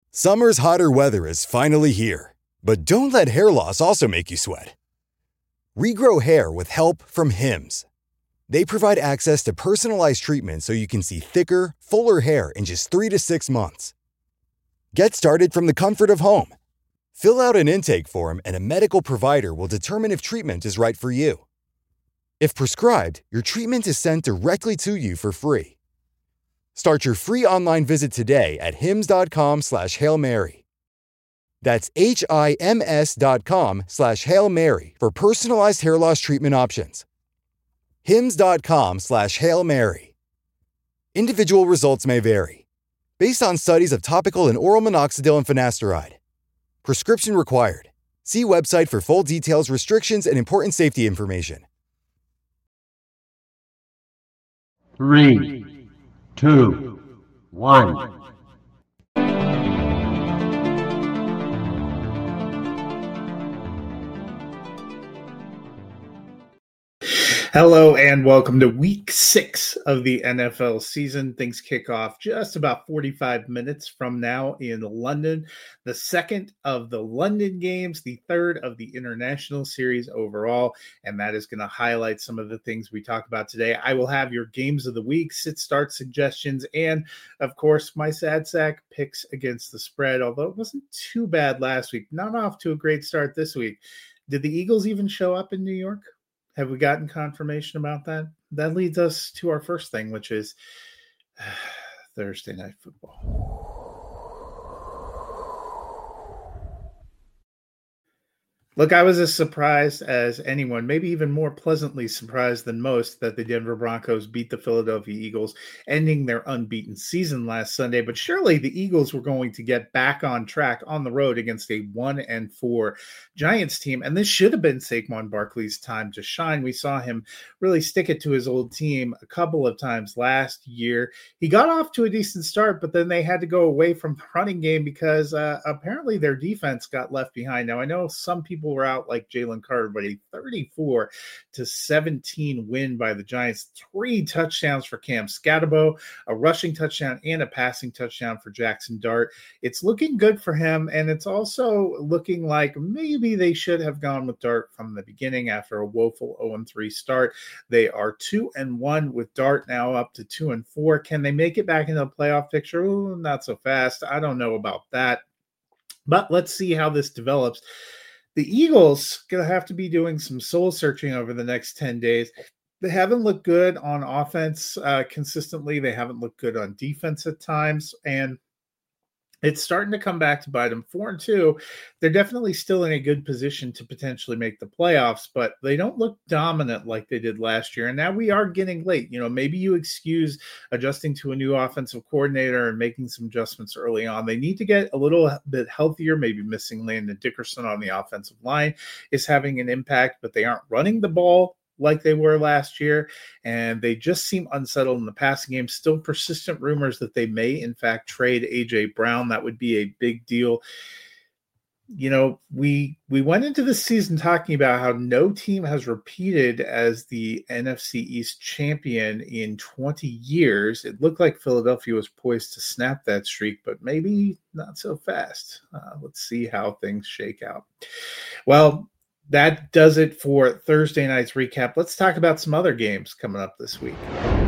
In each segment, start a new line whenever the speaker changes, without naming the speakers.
Summer's hotter weather is finally here, but don't let hair loss also make you sweat. Regrow hair with help from Hims. They provide access to personalized treatment so you can see thicker, fuller hair in just 3 to 6 months. Get started from the comfort of home. Fill out an intake form and a medical provider will determine if treatment is right for you. If prescribed, your treatment is sent directly to you for free. Start your free online visit today at hims.com/Hail Mary. That's HIMS.com/Hail Mary for personalized hair loss treatment options. hims.com/Hail Mary. Individual results may vary. Based on studies of topical and oral minoxidil and finasteride. Prescription required. See website for full details, restrictions, and important safety information.
3, 2, 1.
Hello and welcome to week 6 of the NFL season. Things kick off just about 45 minutes from now in London. The second of the London games, the third of the international series overall, and that is going to highlight some of the things we talk about today. I will have your games of the week, sit-start suggestions, and of course my sad sack picks against the spread, although it wasn't too bad last week. Not off to a great start this week. Did the Eagles even show up in New York? Have we gotten confirmation about that? That leads us to our first thing, which is Thursday Night Football. Look, I was as surprised as anyone, maybe even more pleasantly surprised than most, that the Denver Broncos beat the Philadelphia Eagles, ending their unbeaten season last Sunday. But surely the Eagles were going to get back on track on the road against a 1-4 Giants team. And this should have been Saquon Barkley's time to shine. We saw him really stick it to his old team a couple of times last year. He got off to a decent start, but then they had to go away from the running game because apparently their defense got left behind. Now, I know some people were out like Jalen Carter, but a 34-17 win by the Giants. 3 touchdowns for Cam Scatterbo, a rushing touchdown and a passing touchdown for Jackson Dart. It's looking good for him, and it's also looking like maybe they should have gone with Dart from the beginning after a woeful 0-3 start. They are 2-1 with Dart now up to 2-4. Can they make it back into the playoff picture? Ooh, not so fast. I don't know about that. But let's see how this develops. The Eagles going to have to be doing some soul searching over the nenext 10 days. They haven't looked good on offense consistently. They haven't looked good on defense at times. And it's starting to come back to bite them. 4-2, they're definitely still in a good position to potentially make the playoffs, but they don't look dominant like they did last year. And now we are getting late. You know, maybe you excuse adjusting to a new offensive coordinator and making some adjustments early on. They need to get a little bit healthier. Maybe missing Landon Dickerson on the offensive line is having an impact, but they aren't running the ball like they were last year, and they just seem unsettled in the passing game. Still persistent rumors that they may, in fact, trade A.J. Brown. That would be a big deal. You know, we went into the season talking about how no team has repeated as the NFC East champion in 20 years. It looked like Philadelphia was poised to snap that streak, but maybe not so fast. Let's see how things shake out. Well, that does it for Thursday night's recap. Let's talk about some other games coming up this week.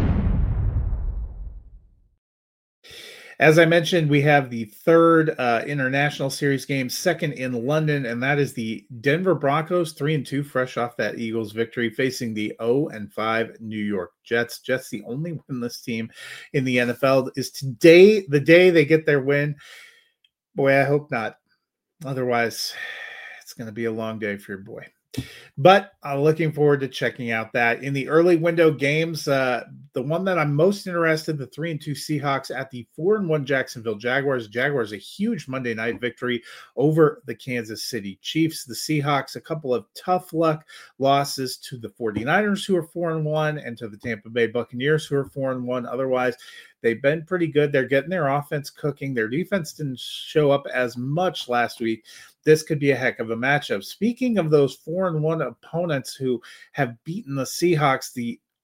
As I mentioned, we have the third international series game, second in London, and that is the Denver Broncos, 3-2, fresh off that Eagles victory, facing the 0-5 New York Jets. Jets, the only winless team in the NFL. Is today the day they get their win? Boy, I hope not. Otherwise, it's going to be a long day for your boy. But I'm looking forward to checking out that. In the early window games, the one that I'm most interested, the 3-2 Seahawks at the 4-1 Jacksonville Jaguars. Jaguars, a huge Monday night victory over the Kansas City Chiefs. The Seahawks, a couple of tough luck losses to the 49ers, who are 4-1, and to the Tampa Bay Buccaneers, who are 4-1. Otherwise, they've been pretty good. They're getting their offense cooking. Their defense didn't show up as much last week. This could be a heck of a matchup. Speaking of those 4-1 opponents who have beaten the Seahawks, the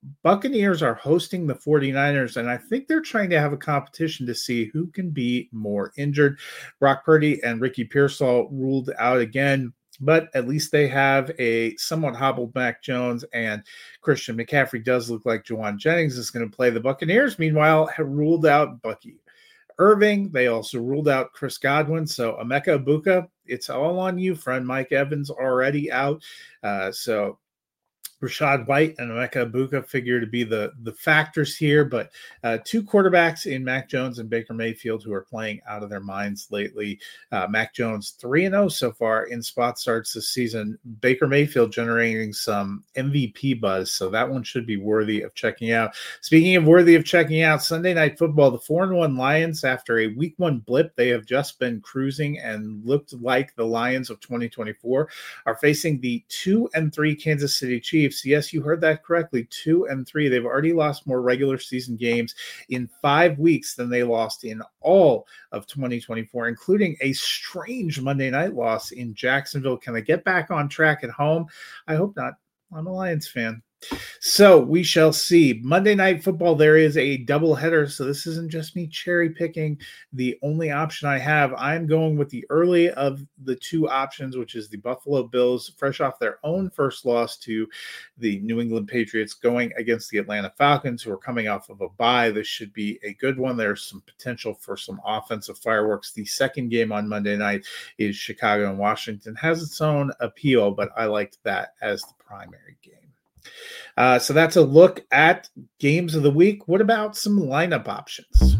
Buccaneers are hosting the 49ers, and I think they're trying to have a competition to see who can be more injured. Brock Purdy and Ricky Pearsall ruled out again, but at least they have a somewhat hobbled Mac Jones, and Christian McCaffrey does look like Juwan Jennings is going to play. The Buccaneers, meanwhile, have ruled out Bucky Irving. They also ruled out Chris Godwin. So Emeka Egbuka, it's all on you, friend. Mike Evans already out. So Rashad White and Emeka Egbuka figure to be the factors here, but two quarterbacks in Mac Jones and Baker Mayfield who are playing out of their minds lately. Mac Jones 3-0 so far in spot starts this season. Baker Mayfield generating some MVP buzz, so that one should be worthy of checking out. Speaking of worthy of checking out, Sunday Night Football, the 4-1 Lions, after a week one blip, they have just been cruising and looked like the Lions of 2024, are facing the 2-3 Kansas City Chiefs. Yes, you heard that correctly. 2-3. They've already lost more regular season games in 5 weeks than they lost in all of 2024, including a strange Monday night loss in Jacksonville. Can they get back on track at home? I hope not. I'm a Lions fan. So we shall see. Monday Night Football, there is a doubleheader, so this isn't just me cherry picking the only option I have. I'm going with the early of the two options, which is the Buffalo Bills, fresh off their own first loss to the New England Patriots, going against the Atlanta Falcons, who are coming off of a bye. This should be a good one. There's some potential for some offensive fireworks. The second game on Monday night is Chicago and Washington. Has its own appeal, but I liked that as the primary game. So that's a look at games of the week. What about some lineup options?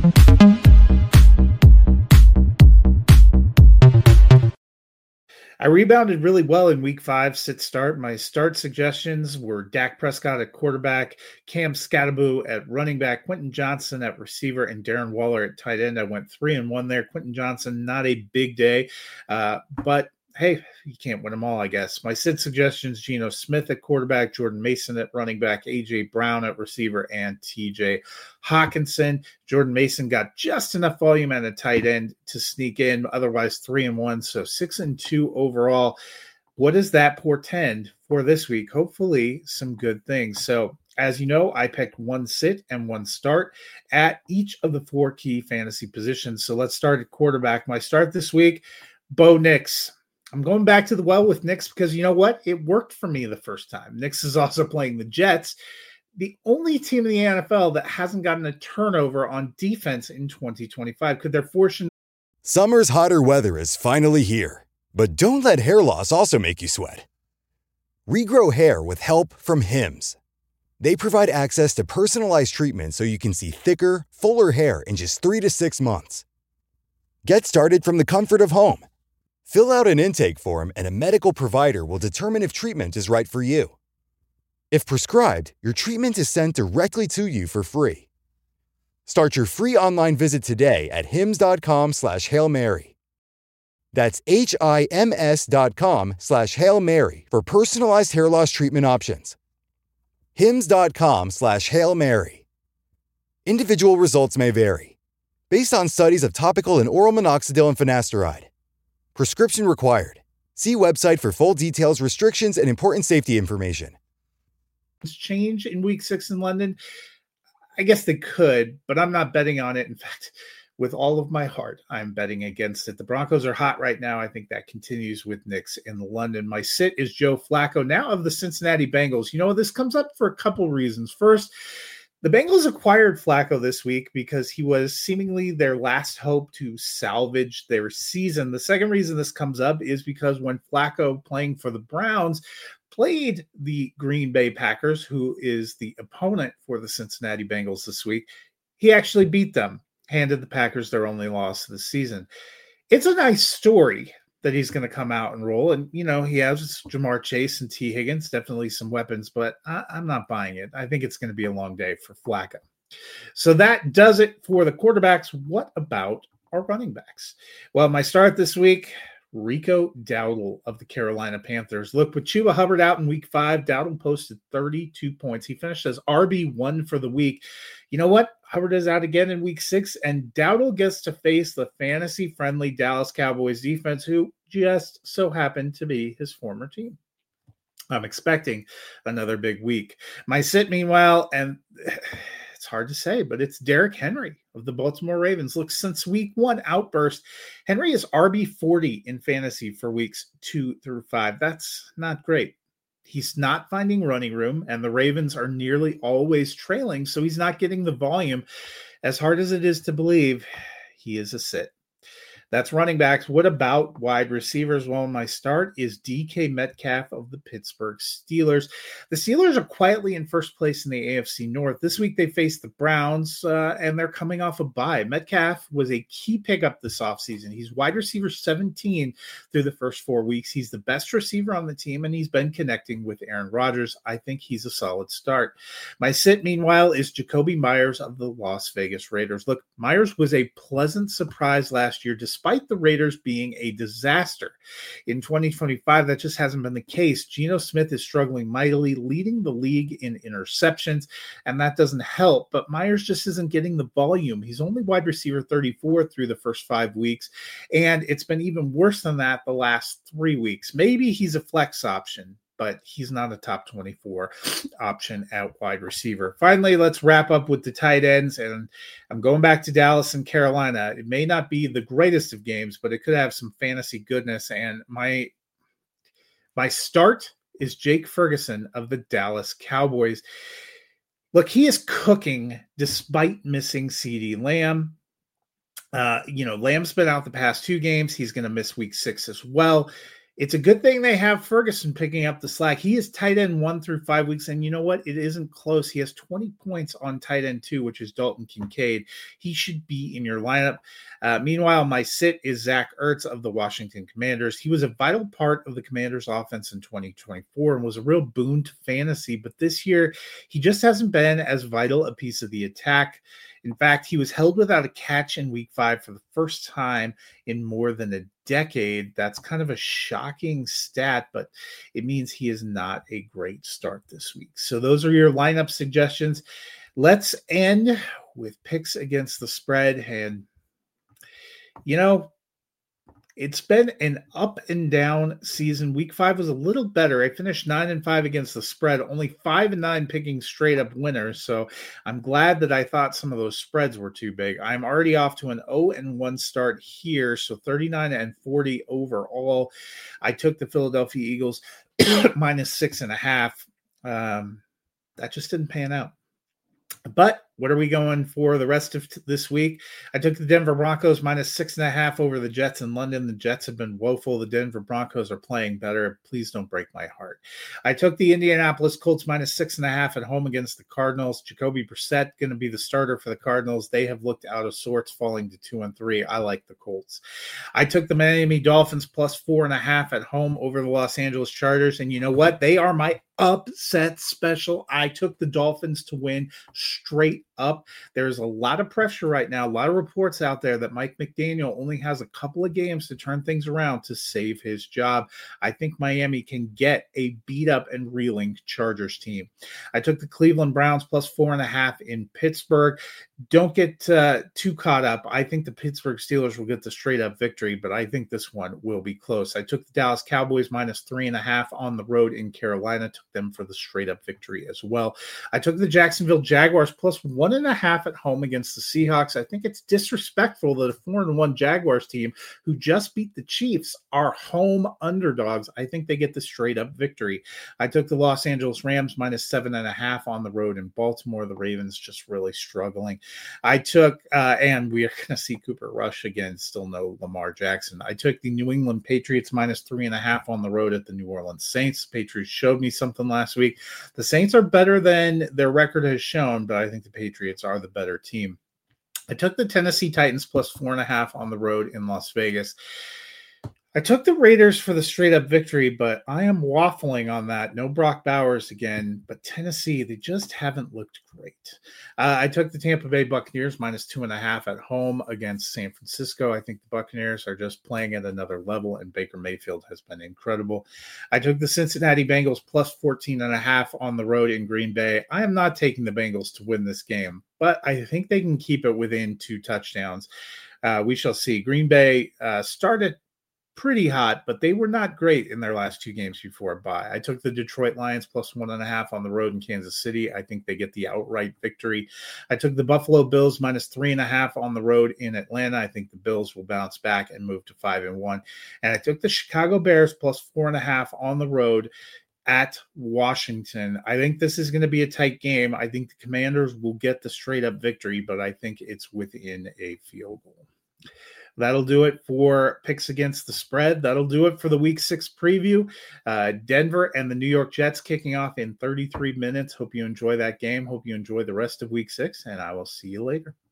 I rebounded really well in week 5 sit start. My start suggestions were Dak Prescott at quarterback, Cam Skattebo at running back, Quentin Johnson at receiver, and Darren Waller at tight end. I went 3-1 there. Quentin Johnson, not a big day, but hey, you can't win them all, I guess. My sit suggestions, Geno Smith at quarterback, Jordan Mason at running back, A.J. Brown at receiver, and T.J. Hawkinson. Jordan Mason got just enough volume at a tight end to sneak in, otherwise 3-1, so 6-2 overall. What does that portend for this week? Hopefully some good things. So as you know, I picked one sit and one start at each of the 4 key fantasy positions. So let's start at quarterback. My start this week, Bo Nix. I'm going back to the well with Nix because you know what? It worked for me the first time. Nix is also playing the Jets, the only team in the NFL that hasn't gotten a turnover on defense in 2025. Could their fortune...
Summer's hotter weather is finally here, but don't let hair loss also make you sweat. Regrow hair with help from Hims. They provide access to personalized treatment so you can see thicker, fuller hair in just 3 to 6 months. Get started from the comfort of home. Fill out an intake form and a medical provider will determine if treatment is right for you. If prescribed, your treatment is sent directly to you for free. Start your free online visit today at hims.com/Hail Mary. That's HIMS.com/Hail Mary for personalized hair loss treatment options. hims.com/Hail Mary. Individual results may vary. Based on studies of topical and oral minoxidil and finasteride. Prescription required. See website for full details, restrictions, and important safety information.
Change in week 6 in London? I guess they could, but I'm not betting on it. In fact, with all of my heart, I'm betting against it. The Broncos are hot right now. I think that continues with Nix in London. My sit is Joe Flacco, now of the Cincinnati Bengals. You know, this comes up for a couple reasons. First, the Bengals acquired Flacco this week because he was seemingly their last hope to salvage their season. The second reason this comes up is because when Flacco, playing for the Browns, played the Green Bay Packers, who is the opponent for the Cincinnati Bengals this week, he actually beat them, handed the Packers their only loss of the season. It's a nice story that he's going to come out and roll. And, you know, he has Jamar Chase and T. Higgins, definitely some weapons, but I'm not buying it. I think it's going to be a long day for Flacco. So that does it for the quarterbacks. What about our running backs? Well, my start this week, Rico Dowdle of the Carolina Panthers. Look, with Chuba Hubbard out in week 5, Dowdle posted 32 points. He finished as RB1 for the week. You know what? Hubbard is out again in week 6, and Dowdle gets to face the fantasy-friendly Dallas Cowboys defense, who just so happened to be his former team. I'm expecting another big week. My sit, meanwhile, and it's hard to say, but it's Derrick Henry of the Baltimore Ravens. Look, since week 1 outburst, Henry is RB40 in fantasy for weeks 2 through 5. That's not great. He's not finding running room, and the Ravens are nearly always trailing, so he's not getting the volume. As hard as it is to believe, he is a sit. That's running backs. What about wide receivers? Well, my start is DK Metcalf of the Pittsburgh Steelers. The Steelers are quietly in first place in the AFC North. This week they face the Browns, and they're coming off a bye. Metcalf was a key pickup this offseason. He's wide receiver 17 through the first 4 weeks. He's the best receiver on the team, and he's been connecting with Aaron Rodgers. I think he's a solid start. My sit, meanwhile, is Jacoby Myers of the Las Vegas Raiders. Look, Myers was a pleasant surprise last year, despite the Raiders being a disaster. In 2025, that just hasn't been the case. Geno Smith is struggling mightily, leading the league in interceptions, and that doesn't help. But Myers just isn't getting the volume. He's only wide receiver 34 through the first 5 weeks, and it's been even worse than that the last 3 weeks. Maybe he's a flex option, but he's not a top 24 option at wide receiver. Finally, let's wrap up with the tight ends, and I'm going back to Dallas and Carolina. It may not be the greatest of games, but it could have some fantasy goodness, and my start is Jake Ferguson of the Dallas Cowboys. Look, he is cooking despite missing CeeDee Lamb. Lamb's been out the past 2 games. He's going to miss week 6 as well. It's a good thing they have Ferguson picking up the slack. He is tight end 1 through 5 weeks, and you know what? It isn't close. He has 20 points on tight end 2, which is Dalton Kincaid. He should be in your lineup. Meanwhile, my sit is Zach Ertz of the Washington Commanders. He was a vital part of the Commanders' offense in 2024 and was a real boon to fantasy, but this year he just hasn't been as vital a piece of the attack. In fact, he was held without a catch in week 5 for the first time in more than a decade. That's kind of a shocking stat, but it means he is not a great start this week. So those are your lineup suggestions. Let's end with picks against the spread. And, it's been an up and down season. Week 5 was a little better. I finished 9-5 against the spread, only 5-9 picking straight up winners. So I'm glad that I thought some of those spreads were too big. I'm already off to an 0-1 start here. So 39-40 overall. I took the Philadelphia Eagles minus 6.5. That just didn't pan out. But what are we going for the rest of this week? I took the Denver Broncos minus 6.5 over the Jets in London. The Jets have been woeful. The Denver Broncos are playing better. Please don't break my heart. I took the Indianapolis Colts minus 6.5 at home against the Cardinals. Jacoby Brissett going to be the starter for the Cardinals. They have looked out of sorts, falling to 2-3. I like the Colts. I took the Miami Dolphins plus 4.5 at home over the Los Angeles Chargers. And you know what? They are my upset special. I took the Dolphins to win straight up. There's a lot of pressure right now, a lot of reports out there that Mike McDaniel only has a couple of games to turn things around to save his job. I think Miami can get a beat up and reeling Chargers team. I took the Cleveland Browns plus 4.5 in Pittsburgh. Don't get too caught up. I think the Pittsburgh Steelers will get the straight up victory, but I think this one will be close. I took the Dallas Cowboys minus 3.5 on the road in Carolina, took them for the straight up victory as well. I took the Jacksonville Jaguars plus 1.5 at home against the Seahawks. I think it's disrespectful that a 4-1 Jaguars team who just beat the Chiefs are home underdogs. I think they get the straight up victory. I took the Los Angeles Rams minus 7.5 on the road in Baltimore. The Ravens just really struggling. I took, and we are going to see Cooper Rush again, still no Lamar Jackson. I took the New England Patriots minus 3.5 on the road at the New Orleans Saints. Patriots showed me something last week. The Saints are better than their record has shown, but I think the Patriots are the better team. I took the Tennessee Titans plus 4.5 on the road in Las Vegas. I took the Raiders for the straight-up victory, but I am waffling on that. No Brock Bowers again, but Tennessee, they just haven't looked great. I took the Tampa Bay Buccaneers minus 2.5 at home against San Francisco. I think the Buccaneers are just playing at another level, and Baker Mayfield has been incredible. I took the Cincinnati Bengals plus 14.5 on the road in Green Bay. I am not taking the Bengals to win this game, but I think they can keep it within 2 touchdowns. We shall see. Green Bay started pretty hot, but they were not great in their last 2 games before bye. I took the Detroit Lions plus 1.5 on the road in Kansas City. I think they get the outright victory. I took the Buffalo Bills minus 3.5 on the road in Atlanta. I think the Bills will bounce back and move to 5-1. And I took the Chicago Bears plus 4.5 on the road at Washington. I think this is going to be a tight game. I think the Commanders will get the straight up victory, but I think it's within a field goal. That'll do it for picks against the spread. That'll do it for the Week 6 preview. Denver and the New York Jets kicking off in 33 minutes. Hope you enjoy that game. Hope you enjoy the rest of Week 6, and I will see you later.